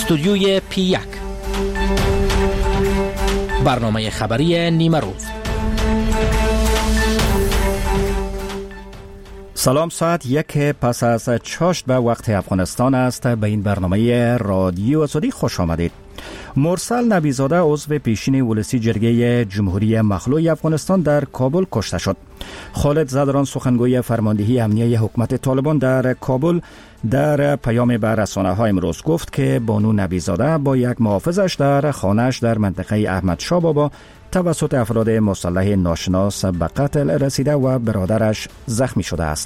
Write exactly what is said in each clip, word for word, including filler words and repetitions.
استودیوی پی یک، برنامه خبری نیمه روز. سلام، ساعت یک پس از چاشت به وقت افغانستان است. به این برنامه رادیو آزادی خوش آمدید. مرسل نبیزاده عضو پیشین ولسی جرگه جمهوری مخلوع افغانستان در کابل کشته شد. خالد زدران سخنگوی فرماندهی امنیه حکومت طالبان در کابل در پیام به رسانه‌ها امروز گفت که بانو نبیزاده با یک محافظش در خانه‌اش در منطقه احمدشاه بابا توسط افراد مسلح ناشناس به قتل رسیده و برادرش زخمی شده است.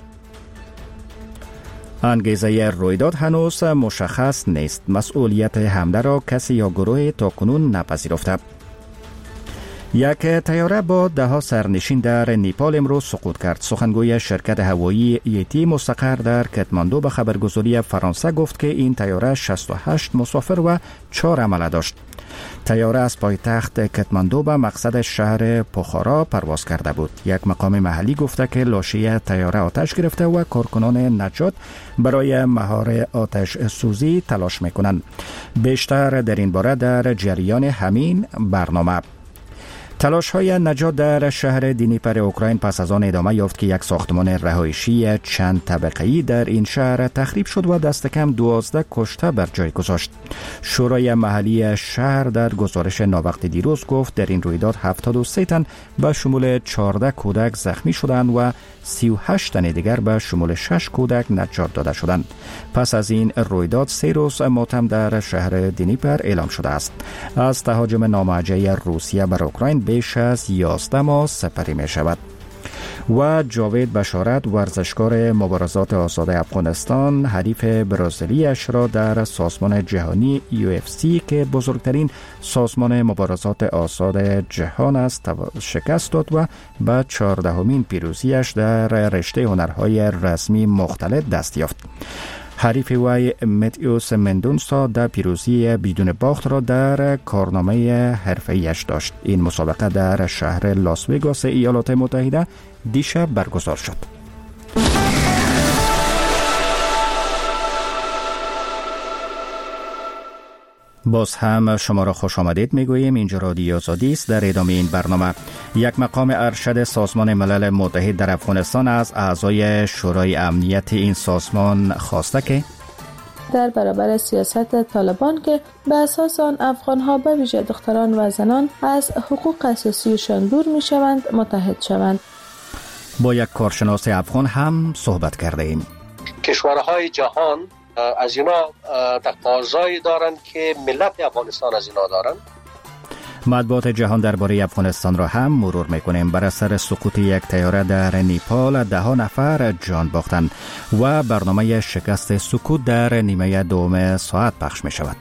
انگیزه رویداد هنوز مشخص نیست. مسئولیت حمله را کسی یا گروه تاکنون نپذیرفته. یک طیاره با ده ها سرنشین در نیپال امروز سقوط کرد. سخنگوی شرکت هوایی ایتی مستقر در کتماندو به خبرگزاری فرانسه گفت که این طیاره شصت و هشت مسافر و چهار حمله داشت. طیاره از پایتخت کتماندو به مقصد شهر پوخارا پرواز کرده بود. یک مقام محلی گفته که لاشه طیاره آتش گرفته و کارکنان نجات برای مهار آتش سوزی تلاش میکنند. بیشتر در این باره در جریان همین برنامه. تلاش های نجات در شهر دینیپر اوکراین پس از آن ادامه یافت که یک ساختمان رهایشی چند طبقه‌ای در این شهر تخریب شد و دست کم دوازده کشته بر جای گذاشت. شورای محلی شهر در گزارش ناوقت دیروز گفت در این رویداد هفتاد و سه تن به شمول چهارده کودک زخمی شدند و سی و هشت تن دیگر به شمول شش کودک نجات داده شدند. پس از این رویداد سه روز ماتم در شهر دینیپر اعلام شده است. از تهاجم ناموجه روسیه بر اوکراین بیش از یازده ماه سپری می شود. و جاوید بشارت ورزشکار مبارزات آزاد افغانستان حریف برازیلیش را در سازمان جهانی یو اف سی که بزرگترین سازمان مبارزات آزاد جهان است شکست داد و به چهاردهمین پیروزیش در رشته هنرهای رسمی مختلف دست یافت. حریف وی متیوس مندونسا در پیروزی بدون باخت را در کارنامه حرفه‌ایش داشت. این مسابقه در شهر لاس وگاس ایالات متحده دیشب برگزار شد. باز هم شما را خوش آمدید میگوییم. اینجا رادیو آزادی است. در ادامه این برنامه یک مقام ارشد سازمان ملل متحد در افغانستان از اعضای شورای امنیت این سازمان خواسته که در برابر سیاست طالبان که به اساس آن افغان‌ها به ویژه دختران و زنان از حقوق اساسیشان دور می‌شوند متحد شوند. با یک کارشناس افغان هم صحبت کرده ایم. کشورهای جهان از اینا تقاضایی دارند که ملت افغانستان از اینا دارند. مطبوعات جهان درباره افغانستان را هم مرور میکنیم. بر اثر سقوط یک طیاره در نیپال ده ها نفر جان باختند و برنامه شکست سکوت در نیمه دوم ساعت پخش می شود.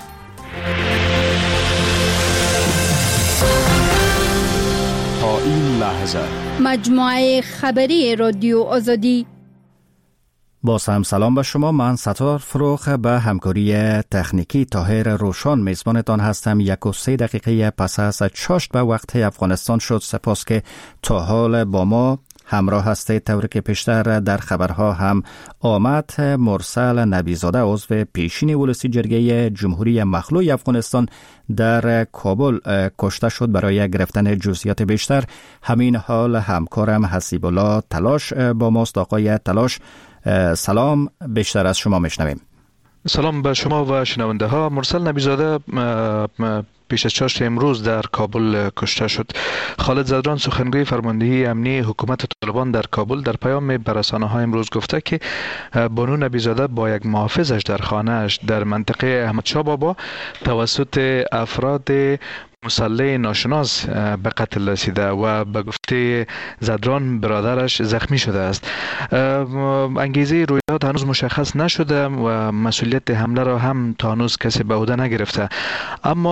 تا این لحظه مجموعه خبری رادیو آزادی. باز هم سلام به شما. من ستار فروخ به همکاری تکنیکی طاهر روشان میزبانتان هستم. یک و سه دقیقه پس از چاشت به وقت افغانستان شد. سپاس که تا حال با ما همراه هستید. طوری که پیشتر در خبرها هم آمد، مرسل نبیزاده عضو پیشین ولسی جرگه جمهوری مخلوع افغانستان در کابل کشته شد. برای گرفتن جزئیات بیشتر همین حال همکارم حسیب الله تلاش با ماست. آقای تلاش سلام، بیشتر از شما میشنویم. سلام به شما و شنونده ها. مرسل نبیزاده پیش از چاشت امروز در کابل کشته شد. خالد زدران سخنگوی فرماندهی امنی حکومت طالبان در کابل در پیام به رسانه‌ها امروز گفته که بانو نبیزاده با یک محافظش در خانه‌اش در منطقه احمدشاه بابا توسط افراد مسلح ناشناس به قتل رسیده و به گفته زدران برادرش زخمی شده است. انگیزه رویداد هنوز مشخص نشده و مسئولیت حمله را هم تا هنوز کسی به عهده نگرفته. اما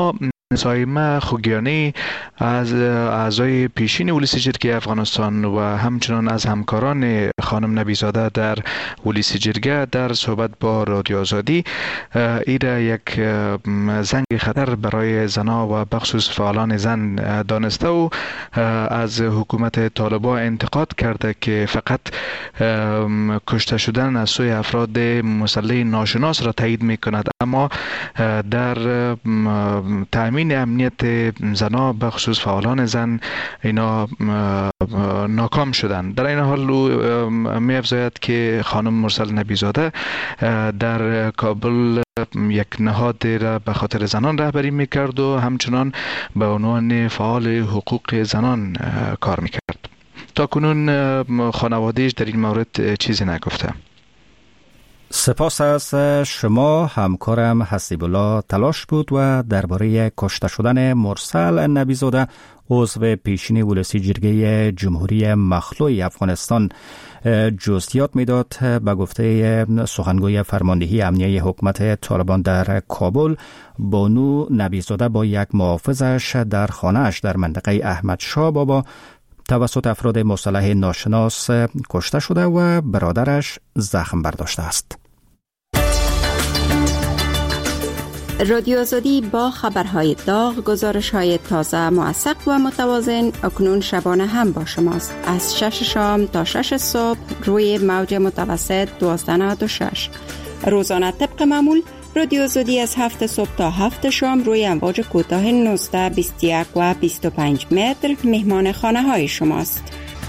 سایمه خوگیانی از اعضای پیشین ولسی جرگه افغانستان و همچنان از همکاران خانم نبیزاده در ولسی جرگه در صحبت با رادیو آزادی ایره یک زنگ خطر برای زنها و بخصوص فعالان زن دانسته و از حکومت طالبان انتقاد کرده که فقط کشته شدن از سوی افراد مسلح ناشناس را تایید می کند، اما در تأمین امنیت زنها بخصوص فعالان زن اینا ناکام شدند. در این حال می افزاید که خانم مرسل نبیزاده در کابل یک نهاد را به خاطر زنان رهبری میکرد و همچنان به عنوان فعال حقوق زنان کار میکرد. تا کنون خانوادهش در این مورد چیزی نگفته. سپاس از شما. همکارم حسیب الله تلاش بود و درباره کشته شدن مرسل نبیزاده عضو پیشین ولسی جرگه جمهوری مخلوع افغانستان جزئیات میداد. به گفته سخنگوی فرماندهی امنیه حکومت طالبان در کابل، بانو نبیزاده با یک محافظش در خانه‌اش در منطقه احمد شاه بابا توسط افراد مسلح ناشناس کشته شده و برادرش زخم برداشته است. رادیو آزادی با خبرهای داغ، گزارش‌های تازه، موثق و متوازن اکنون شبانه هم با شماست. از شش شام تا شش صبح روی موج متوسط دوازده نود و شش. روزانه طبق معمول رادیو آزادی از هفت صبح تا هفت شام روی امواج کوتاه نوزده، بیست و یک و بیست و پنج متر مهمان خانه های شماست.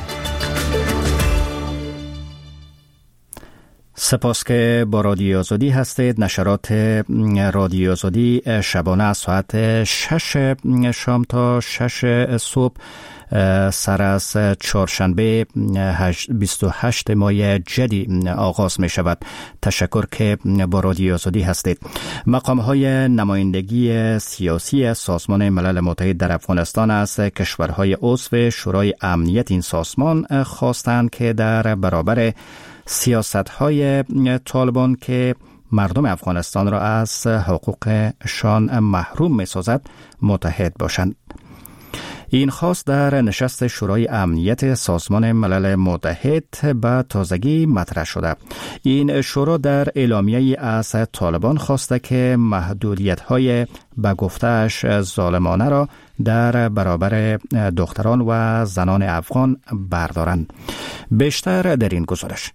سپاس که با رادیو آزادی هستید. نشرات رادیو آزادی شبانه از ساعت شش شام تا شش صبح سر از چهارشنبه بیست و هشت ماه جدی آغاز می شود. تشکر که با رادیو آزادی هستید. مقام های نمایندگی سیاسی سازمان ملل متحد در افغانستان از کشورهای عضو شورای امنیت این سازمان خواستند که در برابر سیاست های طالبان که مردم افغانستان را از حقوقشان محروم می سازد متحد باشند. این خواست در نشست شورای امنیت سازمان ملل متحد به تازگی مطرح شده. این شورا در اعلامیه‌ای از طالبان خواسته که محدودیت‌های به گفته‌اش ظالمانه را در برابر دختران و زنان افغان بردارند. بیشتر در این گزارش.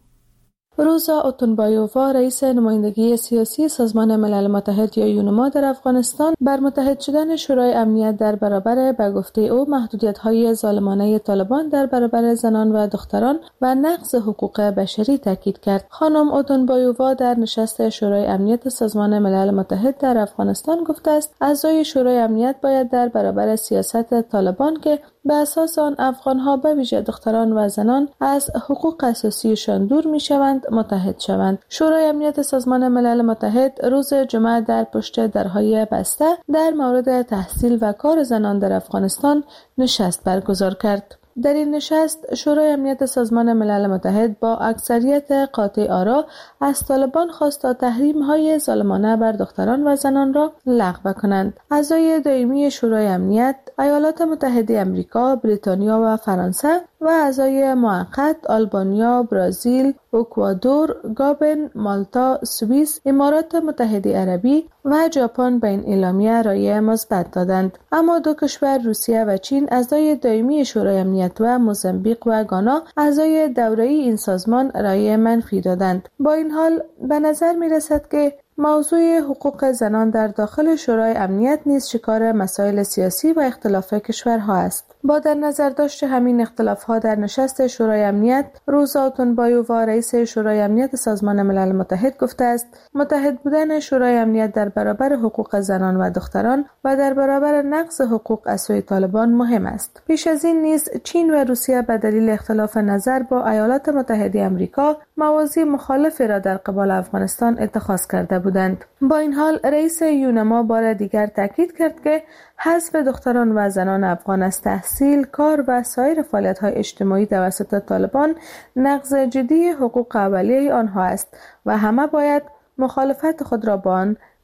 روزا اوتونبایووا، رئیس نمایندگی سیاسی سازمان ملل متحد یا یونما در افغانستان، بر متحد شدن شورای امنیت در برابر به گفته او محدودیت‌های ظالمانه طالبان در برابر زنان و دختران و نقض حقوق بشری تاکید کرد. خانم اوتونبایووا در نشست شورای امنیت سازمان ملل متحد در افغانستان گفته است اعضای شورای امنیت باید در برابر سیاست طالبان که به اساس آن افغان‌ها به ویژه دختران و زنان از حقوق اساسیشان دور می‌شوند متحد شوند. شورای امنیت سازمان ملل متحد روز جمعه در پشت درهای بسته در مورد تحصیل و کار زنان در افغانستان نشست برگزار کرد. در این نشست شورای امنیت سازمان ملل متحد با اکثریت قاطع آرا از طالبان خواست تا تحریم‌های ظالمانه بر دختران و زنان را لغو کنند. اعضای دائمی شورای امنیت، ایالات متحده آمریکا، بریتانیا و فرانسه و اعضای موقت آلبانیا، برزیل، اکوادور، گابن، مالتا، سوئیس، امارات متحده عربی و ژاپن به این اعلامیه رأی مثبت دادند. اما دو کشور روسیه و چین اعضای دائمی شورای امنیت و موزامبیق و گانا اعضای دوره‌ای این سازمان رأی منفی دادند. با این حال به نظر می رسد که موضوع حقوق زنان در داخل شورای امنیت نیز شکار مسائل سیاسی و اختلاف کشورها است. با در نظر داشت همین اختلافها در نشست شورای امنیت، روزا اوتونبایووا، رئیس شورای امنیت سازمان ملل متحد گفته است متحد بودن شورای امنیت در برابر حقوق زنان و دختران و در برابر نقض حقوق از سوی طالبان مهم است. پیش از این نیز چین و روسیه به دلیل اختلاف نظر با ایالات متحده آمریکا مواضع مخالفی را در قبال افغانستان اتخاذ کرده بودند. با این حال رئیس یونما بار دیگر تاکید کرد که حذف دختران و زنان افغان از تحصیل، کار و سایر فعالیت‌های اجتماعی توسط طالبان نقض جدی حقوق اولیه آنها است و همه باید مخالفت خود را با آن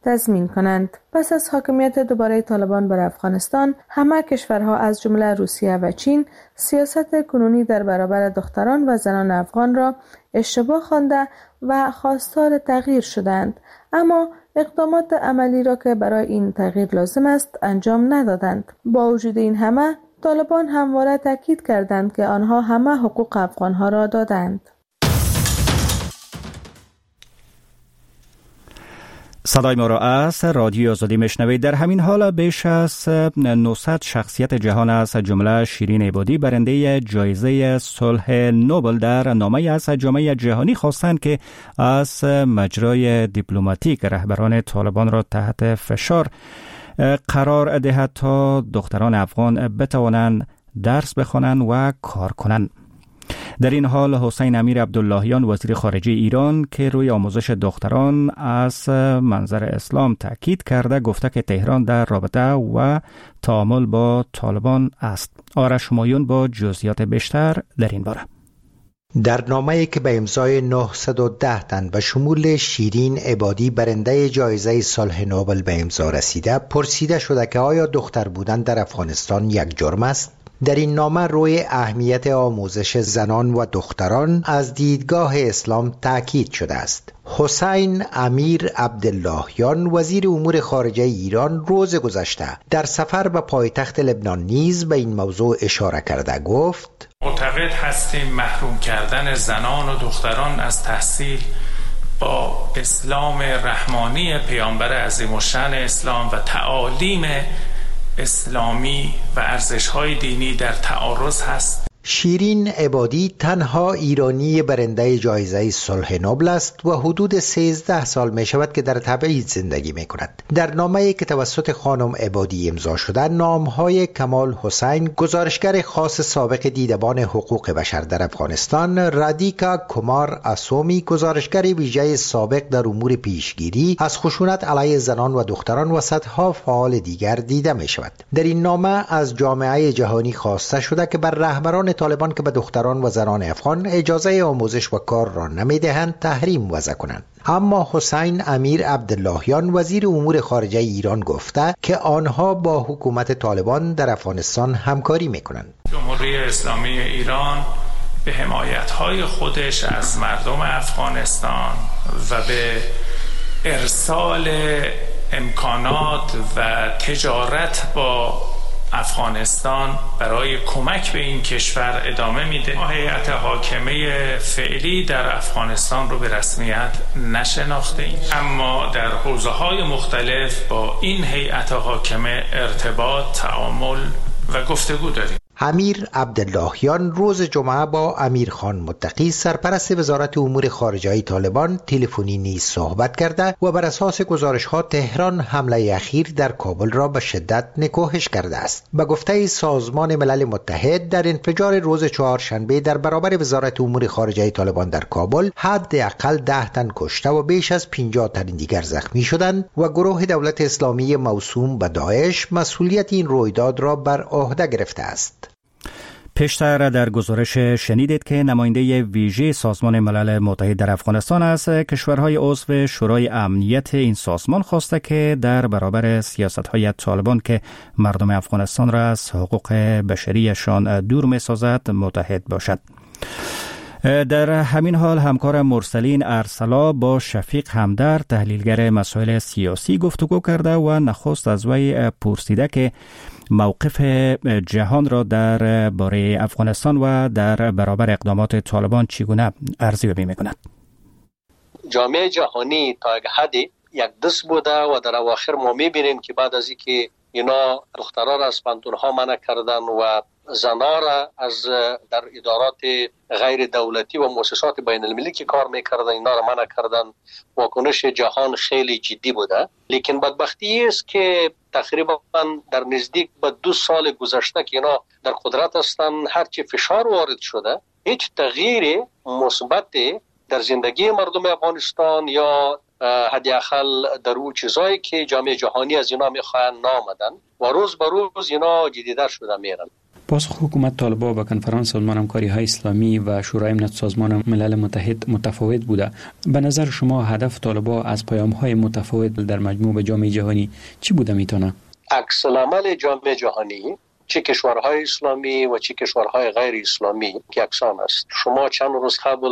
تضمین کنند. پس از حاکمیت دوباره طالبان بر افغانستان، همه کشورها از جمله روسیه و چین سیاست کنونی در برابر دختران و زنان افغان را اشتباه خوانده و خواستار تغییر شدند، اما اقدامات عملی را که برای این تغییر لازم است انجام ندادند. با وجود این همه، طالبان همواره تاکید کردند که آنها همه حقوق افغانها را دادند. صدای ما را از رادیو آزادی میشنوید. در همین حال بیش از نهصد شخصیت جهان از جمله شیرین عبادی برنده جایزه صلح نوبل در نامه از جامعه جهانی خواستند که از مجرای دیپلماتیک رهبران طالبان را تحت فشار قرار دهد تا دختران افغان بتوانند درس بخوانند و کار کنند. در این حال حسین امیر عبداللهیان وزیر خارجه ایران که روی آموزش دختران از منظر اسلام تاکید کرده گفته که تهران در رابطه و تعامل با طالبان است. آرش همایون با جزئیات بیشتر در این باره. در نامه‌ای که به امضای نهصد و ده تن به شمول شیرین عبادی برنده جایزه صلح نوبل به امضا رسیده، پرسیده شده که آیا دختر بودن در افغانستان یک جرم است؟ در این نامه روی اهمیت آموزش زنان و دختران از دیدگاه اسلام تاکید شده است. حسین امیر عبداللهیان وزیر امور خارجه ایران روز گذشته در سفر به پایتخت لبنان نیز به این موضوع اشاره کرده گفت: معتقد هستیم محروم کردن زنان و دختران از تحصیل با اسلام رحمانی پیامبر عظیم الشأن اسلام و تعالیم اسلامی و ارزش‌های دینی در تعارض هست. شیرین عبادی تنها ایرانی برنده جایزه صلح نوبل است و حدود سیزده سال می شود که در تبعید زندگی می کند. در نامه‌ای که توسط خانم عبادی امضا شده، نام‌های کمال حسین، گزارشگر خاص سابق دیدبان حقوق بشر در افغانستان، رادیکا کمار اسومی، گزارشگر ویژه سابق در امور پیشگیری از خشونت علیه زنان و دختران و صدها فعال دیگر دیده می شود. در این نامه از جامعه جهانی خواسته شده که بر رهبران طالبان که به دختران و زنان افغان اجازه آموزش و کار را نمیدهند تحریم وضع کنند. اما حسین امیر عبداللهیان وزیر امور خارجه ایران گفته که آنها با حکومت طالبان در افغانستان همکاری میکنند. جمهوری اسلامی ایران به حمایت‌های خودش از مردم افغانستان و به ارسال امکانات و تجارت با افغانستان برای کمک به این کشور ادامه میده. ما هیئت حاکمه فعلی در افغانستان رو به رسمیت نشناخته ایم، اما در حوزه‌های مختلف با این هیئت حاکمه ارتباط، تعامل و گفتگو داریم. امیر عبداللهیان روز جمعه با امیر خان متقی سرپرست وزارت امور خارجه طالبان تلفنی نیز صحبت کرده و بر اساس گزارش‌ها تهران حمله اخیر در کابل را به شدت نکوهش کرده است. به گفته سازمان ملل متحد، در انفجار روز چهارشنبه در برابر وزارت امور خارجه طالبان در کابل حداقل ده تن کشته و بیش از پنجاه تن دیگر زخمی شدند و گروه دولت اسلامی موسوم به داعش مسئولیت این رویداد را بر عهده گرفته است. پیشتر در گزارش شنیدید که نماینده ویژه سازمان ملل متحد در افغانستان از کشورهای عضو شورای امنیت این سازمان خواسته که در برابر سیاست‌های طالبان که مردم افغانستان را از حقوق بشریشان دور می‌سازد متحد باشد. در همین حال همکار مرسلین ارسلا با شفیق همدرد تحلیلگر مسائل سیاسی گفتگو کرده و نخست از وی پرسیده که موقف جهان را در باره افغانستان و در برابر اقدامات طالبان چگونه ارزیابی می‌کند. جامعه جهانی تا یک حدی یک دست بوده و در اواخر ما می‌بینیم که بعد از اینکه اینا دخترها را از پانتون‌ها منع کردن و زنها را از در ادارات غیر دولتی و مؤسسات بین المللی که کار میکردن اینا را منع کردن، واکنش جهان خیلی جدی بوده. لیکن بدبختی است که تقریبا در نزدیک به دو سال گذشته که اینا در قدرت هستن، هرچی فشار وارد شده هیچ تغییر مثبت در زندگی مردم افغانستان یا حداقل در اون چیزایی که جامعه جهانی از اینا میخواهند نامدن و روز به روز اینا جدیدتر شده میرن. پاسخ حکومت طالبان به کنفرانس سازمان همکاری های اسلامی و شورای امنیت سازمان ملل متحد متفاوت بوده. به نظر شما هدف طالبان از پیام های متفاوت در مجموع به جامعه جهانی چی بوده میتونه؟ عکس العمل جامعه جهانی، چه کشورهای اسلامی و چه کشورهای غیر اسلامی که یکسان است. شما چند روز قبل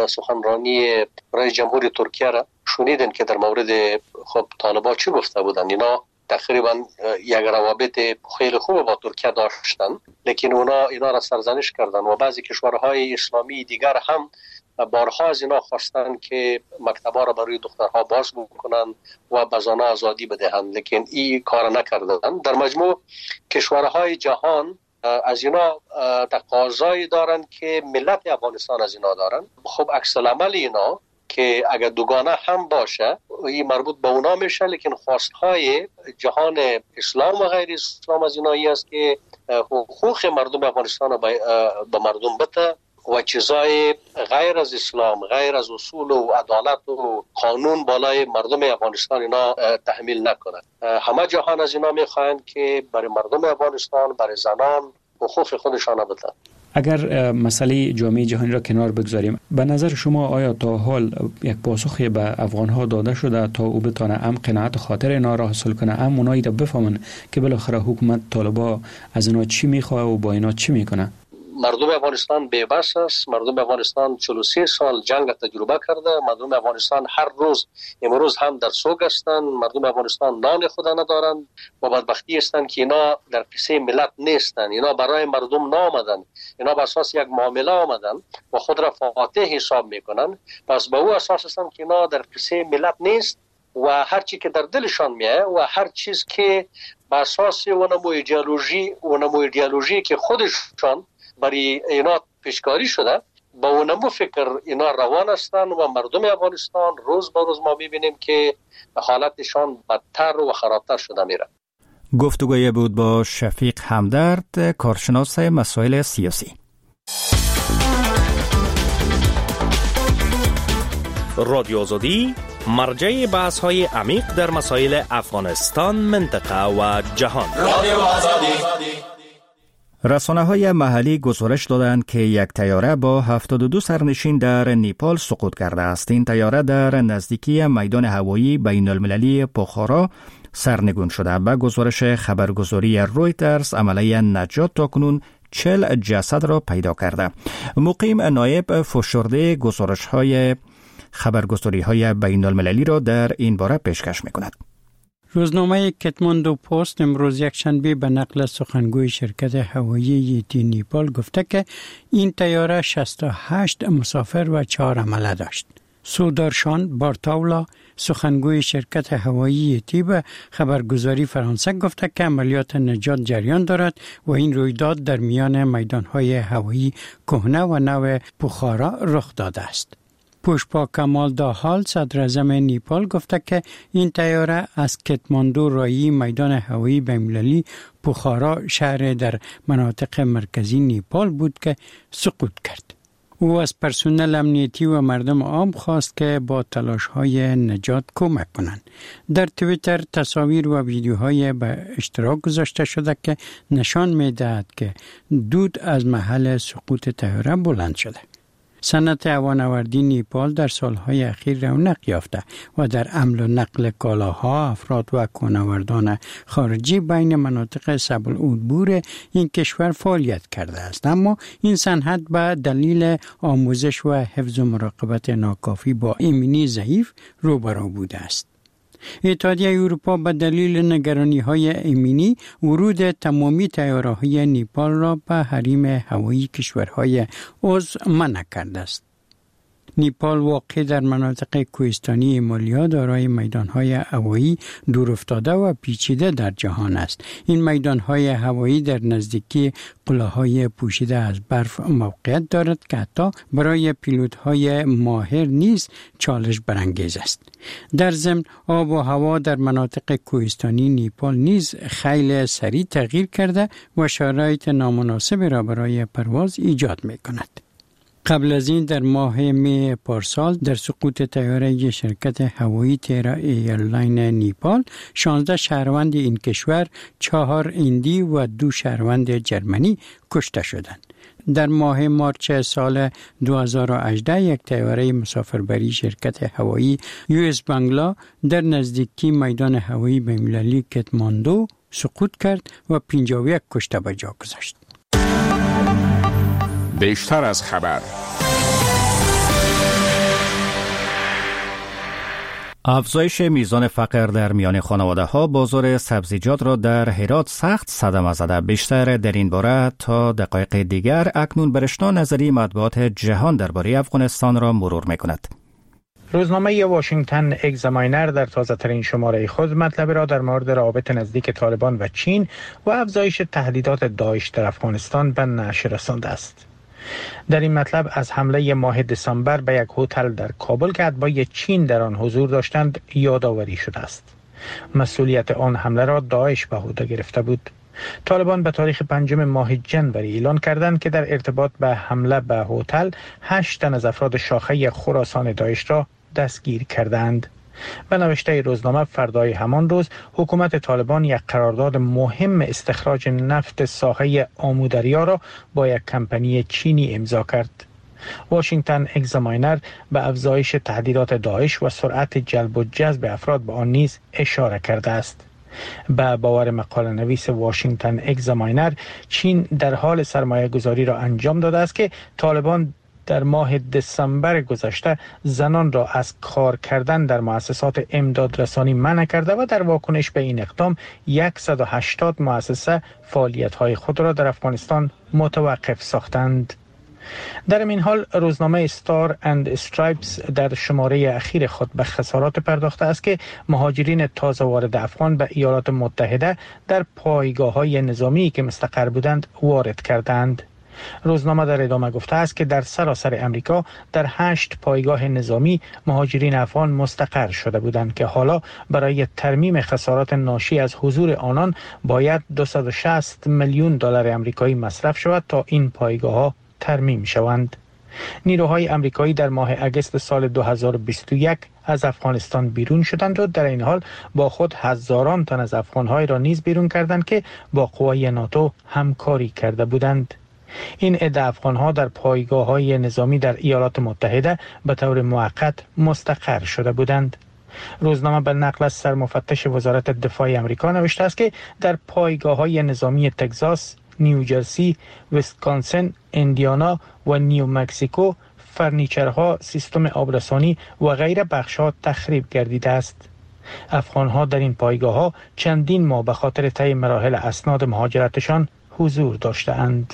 سخنرانی رئیس جمهور ترکیه را شنیدین که در مورد خب طالبان چی گفته بودن. اینا تقریبا یک روابط خیلی خوب با ترکیه داشتن، لیکن اونا اینا را سرزنش کردن و بعضی کشورهای اسلامی دیگر هم بارها از اینا خواستن که مکتبا را برای دخترها باز بکنن و به زنها آزادی بدهند، لیکن این کار نکردن. در مجموع کشورهای جهان از اینا تقاضایی دارن که ملت افغانستان از اینا دارن. خب عکس العمل اینا که اگر دوگانه هم باشه این مربوط به اونا میشه، لیکن خواستهای جهان اسلام و غیر اسلام از اینایی است که حقوق مردم افغانستان به مردم بده و چیزای غیر از اسلام، غیر از اصول و عدالت و قانون بالای مردم افغانستان اینا تحمیل نکنه. همه جهان از اینا میخواهند که برای مردم افغانستان، برای زنان حقوق خودشان بدن. اگر مسئله جامعه جهانی را کنار بگذاریم، به نظر شما آیا تا حال یک پاسخی به افغانها داده شده تا او بتانه ام قناعت خاطر اینا را حاصل کنه، ام اونایی را بفهمن که بالاخره حکومت طالبان از اینا چی میخواه و با اینا چی میکنه؟ مردم افغانستان بی‌بس است. مردم افغانستان چهل و سه سال جنگ تجربه کرده. مردم افغانستان هر روز امروز هم در سوگ هستند. مردم افغانستان نان خود ندارند و بدبختی هستند که اینا در قصه ملت نیستند. اینا برای مردم نامدن، اینا بر اساس یک معامله آمدن و خود را فاتح حساب میکنن. پس به او اساس هستند که اینا در قصه ملت نیست و هر چی که در دلشان میاد و هر چیز که بر اساس اونمو ایدئولوژی اونمو ایدئولوژی که خودشان برای اینا پیشکاری شده با اونمو فکر اینا روان هستن و مردم افغانستان روز به روز ما میبینیم که حالتشان بدتر و خرابتر شده میره. گفتگوی بود با شفیق همدرد، کارشناس مسائل سیاسی. رادیو آزادی مرجع بحث های عمیق در مسائل افغانستان، منطقه و جهان. رادیو آزادی. رسانه‌های محلی گزارش دادند که یک طیاره با هفتاد و دو سرنشین در نیپال سقوط کرده است. این طیاره در نزدیکی میدان هوایی بین المللی بخارا سرنگون شده. با گزارش خبرگزاری رویترز، عملیه نجات تاکنون چهل جسد را پیدا کرده. مقیم نایب فشرده گزارش‌های خبرگزاری‌های بین المللی را در این باره پیشکش می‌کند. روزنامه کتماندو پست امروز یک شنبه به نقل سخنگوی شرکت هوایی یتی نیپال گفته که این طیاره شصت و هشت مسافر و چهار حمله داشت. سودارشان بارتاولا سخنگوی شرکت هوایی یتی به خبرگزاری فرانسه گفته که عملیات نجات جریان دارد و این رویداد در میان میدانهای هوایی کهنه و نو بخارا رخ داده است. پوشپا کمال داحال صدر اعظم نیپال گفته که این طیاره از کتماندو رایی میدان هوایی بین‌المللی بخارا شهر در مناطق مرکزی نیپال بود که سقوط کرد. او از پرسنل امنیتی و مردم عام خواست که با تلاش‌های نجات کمک کنند. در توییتر تصاویر و ویدیوهای به اشتراک گذاشته شده که نشان می‌دهد که دود از محل سقوط طیاره بلند شده. صنعت هوانوردی نیپال در سالهای اخیر رونق یافته و در حمل و نقل کالاها، افراد و کوهنوردان خارجی بین مناطق سبل‌العبور این کشور فعالیت کرده است. اما این صنعت به دلیل آموزش و حفظ و مراقبت ناکافی با ایمنی ضعیف روبرو بوده است. اتحادیه اروپا به دلیل نگرانی‌های ایمنی ورود تمامی طیاره‌های نیپال را به حریم هوایی کشورهای عضو منع کرده است. نیپال واقع در مناطق کوهستانی هیمالیا دارای میدان‌های هوایی دورافتاده و پیچیده در جهان است. این میدان‌های هوایی در نزدیکی قله‌های پوشیده از برف موقعیت دارد که حتی برای پیلوت‌های ماهر نیز چالش برانگیز است. در ضمن آب و هوا در مناطق کوهستانی نیپال نیز خیلی سریع تغییر کرده و شرایط نامناسب را برای پرواز ایجاد می‌کند. قبل از این در ماه می پارسال در سقوط طیاره شرکت هوایی تیرا ایرلاین نیپال شانزده شهروند این کشور، چهار هندی و دو شهروند جرمنی کشته شدند. در ماه مارچ سال دو هزار و هجده یک طیاره مسافربری شرکت هوایی یو اس بنگلا در نزدیکی میدان هوایی بین‌المللی کتماندو سقوط کرد و پنجاه و یک کشته به جا گذاشت. بیشتر از خبر. افزایش میزان فقر در میان خانواده ها بازار سبزیجات را در هرات سخت صدمه زده. بیشتر در این باره تا دقایق دیگر اکنون برشنا نظری مطبوعات جهان درباره افغانستان را مرور میکند. روزنامه واشنگتن اگزاماینر در تازه ترین شماره خود مطلب را در مورد روابط نزدیک طالبان و چین و افزایش تهدیدات داعش در افغانستان به نشر رسانده است. در این مطلب از حمله ماه دسامبر به یک هتل در کابل که اتباع چین در آن حضور داشتند یادآوری شده است. مسئولیت آن حمله را داعش به عهده گرفته بود. طالبان به تاریخ پنجم ماه جنوری اعلان کردند که در ارتباط به حمله به هتل هشت تن از افراد شاخه خراسان داعش را دستگیر کردند. به نوشته روزنامه فردای همان روز حکومت طالبان یک قرارداد مهم استخراج نفت ساحه آمودریا را با یک کمپانی چینی امضا کرد. واشنگتن اگزاماینر به افزایش تهدیدات داعش و سرعت جلب و جذب افراد به آن نیز اشاره کرده است. به باور مقاله نویس واشنگتن اگزاماینر، چین در حال سرمایه گذاری را انجام داده است که طالبان در ماه دسامبر گذشته زنان را از کار کردن در مؤسسات امدادرسانی منع کرده و در واکنش به این اقدام صد و هشتاد مؤسسه فعالیت‌های خود را در افغانستان متوقف ساختند. در این حال روزنامه استار اند استرایپس در شماره اخیر خود به خسارات پرداخته است که مهاجرین تازه وارد افغان به ایالات متحده در پایگاه‌های نظامی که مستقر بودند وارد کردند. روزنامه در ادامه گفته است که در سراسر امریکا در هشت پایگاه نظامی مهاجرین افغان مستقر شده بودند که حالا برای ترمیم خسارات ناشی از حضور آنان باید دویست و شصت میلیون دلار آمریکایی مصرف شود تا این پایگاه‌ها ترمیم شوند. نیروهای آمریکایی در ماه اگست سال دو هزار و بیست و یک از افغانستان بیرون شدند و در این حال با خود هزاران تن از افغان‌های را نیز بیرون کردند که با قوای ناتو همکاری کرده بودند. این عده افغان‌ها در پایگاه‌های نظامی در ایالات متحده به طور موقت مستقر شده بودند. روزنامه به نقل از سرمفتش وزارت دفاع آمریکا نوشته است که در پایگاه‌های نظامی تگزاس، نیوجرسی، ویسکانسن، ایندیانا و نیو مکزیکو فرنیچرها، سیستم آبرسانی و غیره بخش‌ها تخریب گردیده است. افغان‌ها در این پایگاه‌ها چندین ماه به خاطر طی مراحل اسناد مهاجرتشان حضور داشته‌اند.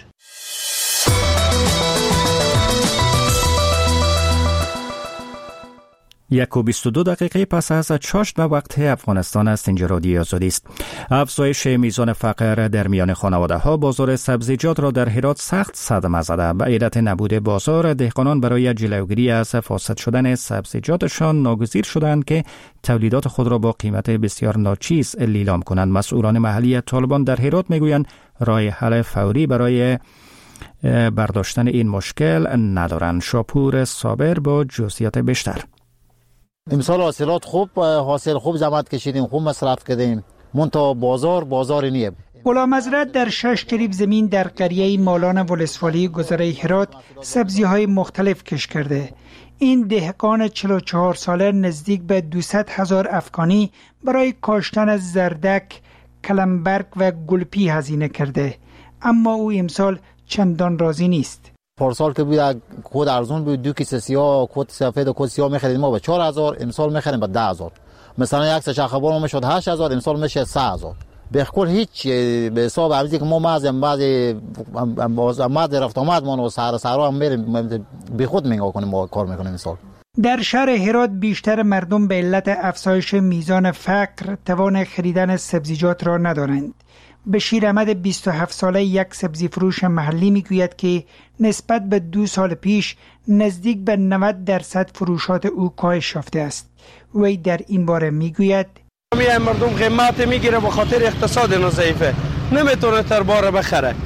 یک و بیست و دو دقیقه پس از چاشت به وقت افغانستان است. اینجا رادیو آزادی است. افزایش میزان فقر در میان خانواده ها بازار سبزیجات را در هرات سخت صدمه زده. به علت نبود بازار، دهقانان برای جلوگیری از فاسد شدن سبزیجاتشان ناگزیر شدند که تولیدات خود را با قیمت بسیار ناچیز لیلام کنند. مسئولان محلی طالبان در هرات میگویند راه حل فوری برای برداشتن این مشکل ندارند. شاپور صابر با جزئیات بیشتر. امسال حاصلات خوب حاصل خوب زحمت کشیدیم، خوب مصرف کردیم، منتها بازار بازار نیه. غلام حضرت در شش کریب زمین در قریه مالان ولسوالی گذره هرات سبزی های مختلف کش کرده. این دهقان چهل و چهار ساله نزدیک به دویست هزار افغانی برای کاشتن از زردک، کلمبرگ و گلپی هزینه کرده، اما او امسال چندان راضی نیست. پارسال که بود کود ارزون بود، دو کیسه سیاه کود سفید و کود سیاه می‌خریدیم ما به چهار هزار، امسال می‌خریم به ده هزار. مثلا یک سه خبر ما میشد هشت هزار، امسال میشه سه هزار. به کل هیچ به حساب ارزی که ما مازم بعضی ماز رفت آمد ما و سر سرا هم میریم به خود نگاه کنیم ما کار میکنیم. امسال در شهر هرات بیشتر مردم به علت افزایش میزان فقر توان خریدن سبزیجات را ندارند. بشیر احمد بیست و هفت ساله یک سبزی فروش محلی میگوید که نسبت به دو سال پیش نزدیک به نود درصد فروشات او کاهش یافته است. وی در این باره میگوید میای مردم قیمت میگیره به خاطر اقتصاد ضعیفه، نمیتونه تر باره بخره.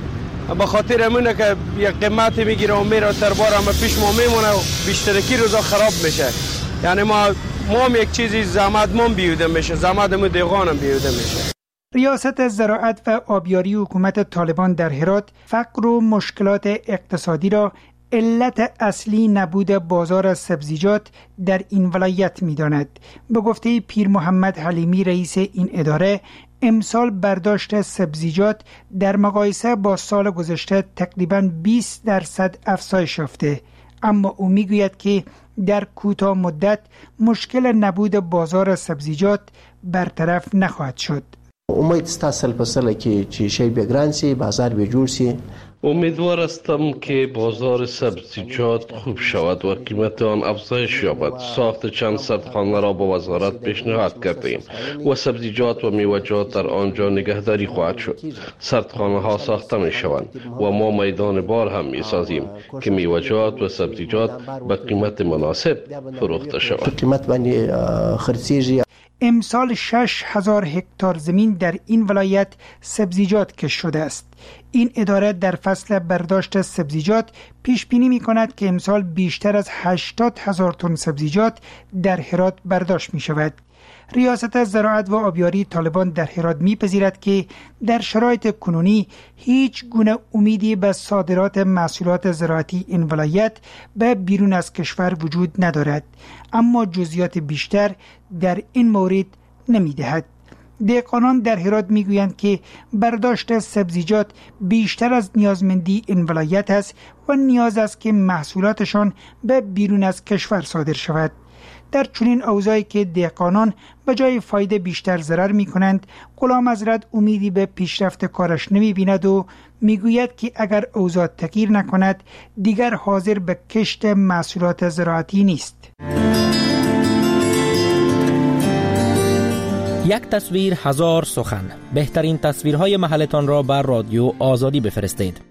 به خاطر امونه که یک قیمت میگیره و میره تر بار اما پیش ما میمونه و بیشترکی روزا خراب میشه. یعنی ما ما هم یک چیزی زحمت من بیوده میشه، زحمت مو دیغانم بیوده میشه. ریاست زراعت و آبیاری حکومت طالبان در هرات فقر و مشکلات اقتصادی را علت اصلی نبود بازار سبزیجات در این ولایت می‌داند. به گفته پیر محمد حلیمی رئیس این اداره، امسال برداشت سبزیجات در مقایسه با سال گذشته تقریباً بیست درصد افزایش یافته، اما او میگوید که در کوتاه مدت مشکل نبود بازار سبزیجات برطرف نخواهد شد. امید است سال به سال که چیزی بگران سی، بازار بجور سی. امیدوار هستم که بازار سبزیجات خوب شود و قیمت آن افزایش یابد. ساخت چند سردخانه را با وزارت پیشنهاد کردیم و سبزیجات و میوه‌جات در آنجا نگهداری خواهد شد. سردخانه ها ساخته می شوند و ما میدان بار هم می سازیم که میوه‌جات و سبزیجات به قیمت مناسب فروخته شود. قیمت بنی خرسیجی. امسال شش هزار هکتار زمین در این ولایت سبزیجات کشت شده است. این اداره در فصل برداشت سبزیجات پیش بینی می کند که امسال بیشتر از هشتاد هزار تن سبزیجات در هرات برداشت می شود. ریاست زراعت و آبیاری طالبان در هرات می‌پذیرد که در شرایط کنونی هیچ گونه امیدی به صادرات محصولات زراعتی این ولایت به بیرون از کشور وجود ندارد، اما جزئیات بیشتر در این مورد نمی‌دهد. دهقانان در هرات میگویند که برداشت سبزیجات بیشتر از نیازمندی این ولایت است و نیاز است که محصولاتشان به بیرون از کشور صادر شود. در چنین اوضاعی که دهقانان به جای فایده بیشتر ضرر می کنند، غلام حضرت امیدی به پیشرفت کارش نمی بیند و می گوید که اگر اوضاع تغییر نکند دیگر حاضر به کشت محصولات زراعتی نیست. یک تصویر هزار سخن. بهترین تصویرهای محلتان را بر رادیو آزادی بفرستید.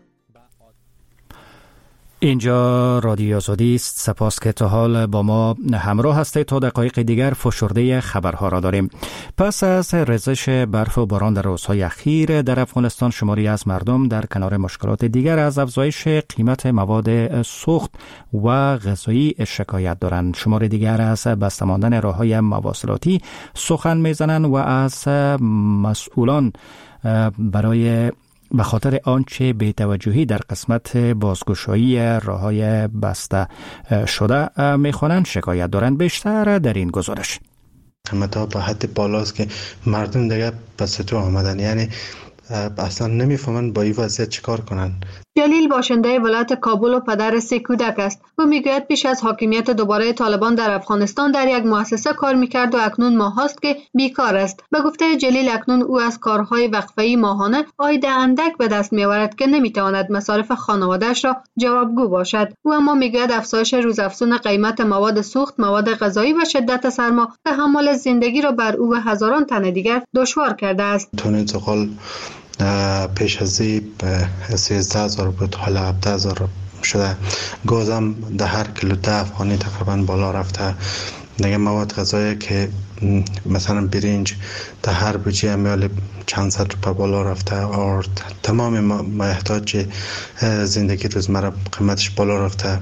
اینجا رادیو آزادی است. سپاس که تا حال با ما همراه هستید. تا دقایق دیگر فشرده خبرها را داریم. پس از ریزش برف و باران در روزهای اخیر در افغانستان، شماری از مردم در کنار مشکلات دیگر از افزایش قیمت مواد سوخت و غذایی شکایت دارند. شماری دیگر از بسته ماندن راه‌های مواصلاتی سخن میزنند و از مسئولان برای به خاطر آنچه بی‌توجهی در قسمت بازگشایی راه‌های بسته شده می‌خوانند شکایت دارند. بیشتر در این گزارش. قیمت‌ها به حد بالاست که مردم دیگه پس تو آمدن، یعنی اصلا نمی‌فهمن با این وضعیت چیکار کنن. جلیل باشنده ولایت کابل و پدر سه کودک است. او میگوید پیش از حاکمیت دوباره طالبان در افغانستان در یک مؤسسه کار میکرد و اکنون ماهاست که بیکار است. به گفته جلیل اکنون او از کارهای وقفه‌ای ماهانه عاید اندک به دست میآورد که نمیتواند مصارف خانواده‌اش را جوابگو باشد. او اما میگوید افزایش روزافزون قیمت مواد سوخت، مواد غذایی و شدت سرما تحمل زندگی را بر او و هزاران تن دیگر دشوار کرده است. تون انتقال پیش از این سیزده هزار بود، حالا هفده هزار شده. گازم در هر کیلو ده افغانی تقریبا بالا رفته. دیگه مواد غذایی که مثلا برنج در هر بوجه امیال چند صد روپه بالا رفته و تمام محتاج زندگی روزمره قیمتش بالا رفته.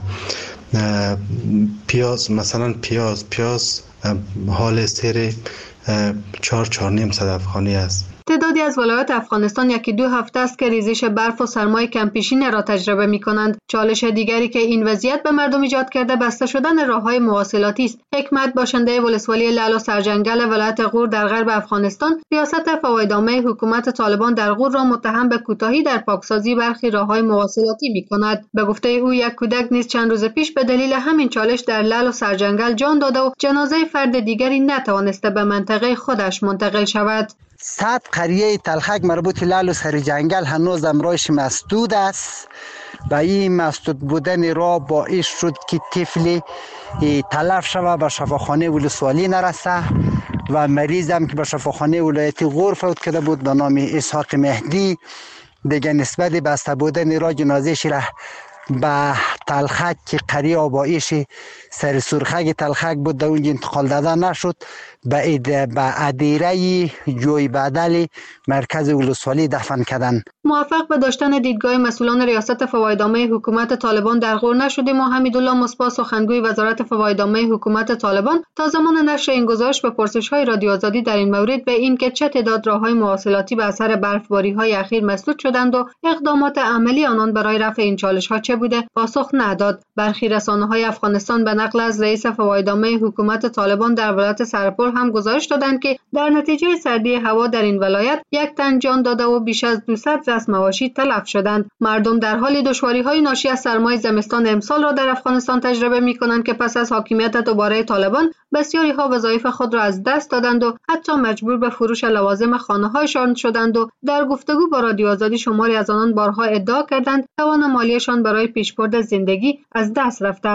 پیاز مثلا پیاز پیاز حال سیر چهار چهار نیم صد افغانی است. تعدادی از ولایات افغانستان یکی دو هفته است که ریزش برف و سرمای کمپیشین را تجربه می کنند. چالش دیگری که این وضعیت به مردم ایجاد کرده بسته شدن راههای مواصلاتی است. حکمت باشنده ولسوالی لعل و سرجنگل ولایت غور در غرب افغانستان، ریاست فوایدنامه حکومت طالبان در غور را متهم به کوتاهی در پاکسازی برخی راههای مواصلاتی می کند. به گفته او یک کودک نیز چند روز پیش به دلیل همین چالش در لعل و سرجنگل جان داده و جنازه فرد دیگری نتوانسته به منطقه خودش منتقل شود. صد قریه تلخک مربوط لعل و سرجنگل هنوز امرایش مسدود است و این مسدود بودن را باعث شد که طفلی تلف شود، به شفاخانه ولسوالی نرسه و مریض هم که به شفاخانه ولایت غور فوت کرده بود به نام اسحاق مهدی دیگه نسبت بسته بودن را جنازه‌اش را به تلخک که قری آبایش سر سرخک تلخک بود در اونجا انتقال داده نشد به به ادیره جوی بدل مرکز ولسوالی دفن کردن. موافق به داشتن دیدگاه مسئولان ریاست فوایدنامه حکومت طالبان در غور نشدیم و حمیدالله مصباح سخنگوی وزارت فوایدنامه حکومت طالبان تا زمان نشر این گزارش به پرسش‌های رادیو آزادی در این مورد به این که چه تعداد راه‌های مواصلاتی به اثر برفباری‌های اخیر مسدود شدند و اقدامات عملی آنان برای رفع این چالش‌ها چه بوده پاسخ نداد. برخی رسانه‌های افغانستان به نقل از رئیس فوایدنامه حکومت طالبان در ولایت سرپل هم گزارش دادند که در نتیجه سردی هوا در این ولایت یک تن جان داده و بیش از دویست رأس مواشی تلف شدند. مردم در حال دشواری‌های ناشی از سرمای زمستان امسال را در افغانستان تجربه می‌کنند که پس از حاکمیت دوباره طالبان بسیاری ها وظایف خود را از دست دادند و حتی مجبور به فروش لوازم خانه‌هایشان شدند و در گفتگو با رادیو آزادی شماری از آنان بارها ادعا کردند توان مالیشان برای پیشبرد زندگی از دست رفته.